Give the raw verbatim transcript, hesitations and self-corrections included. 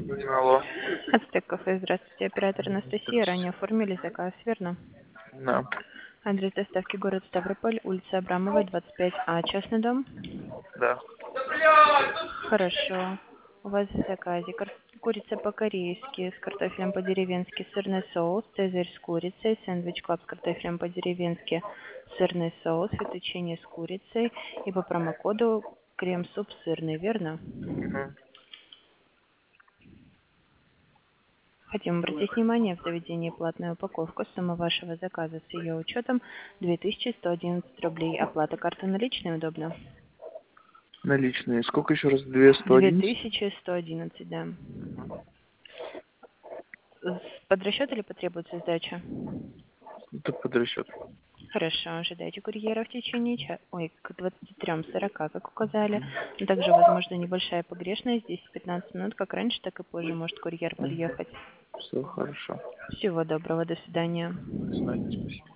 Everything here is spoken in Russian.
Алло. Ацтек кафе, здравствуйте. Оператор Анастасия. Ранее оформили заказ, верно? Да. Адрес доставки город Ставрополь, улица Абрамова, двадцать пять А, частный дом? Да. Хорошо. У вас в заказе кар- курица по-корейски с картофелем по-деревенски, сырный соус, цезарь с курицей, сэндвич клаб с картофелем по-деревенски, сырный соус, фетучини с курицей и по промокоду крем-суп сырный, верно? Мгм. Хотим обратить внимание, в заведении платная упаковка, сумма вашего заказа с ее учетом две тысячи сто одиннадцать рублей. Оплата карты наличной удобно? Наличные. Сколько еще раз? Две сто две одиннадцать? тысячи сто одиннадцать, да. С- Под расчет или потребуется сдача? Это под расчет. Хорошо, ожидайте курьера в течение часа, ой, к двадцати трём сорока, как указали. Также, возможно, небольшая погрешность, десять-пятнадцать минут, как раньше, так и позже может курьер подъехать. Все хорошо. Всего доброго, до свидания. До свидания. Спасибо.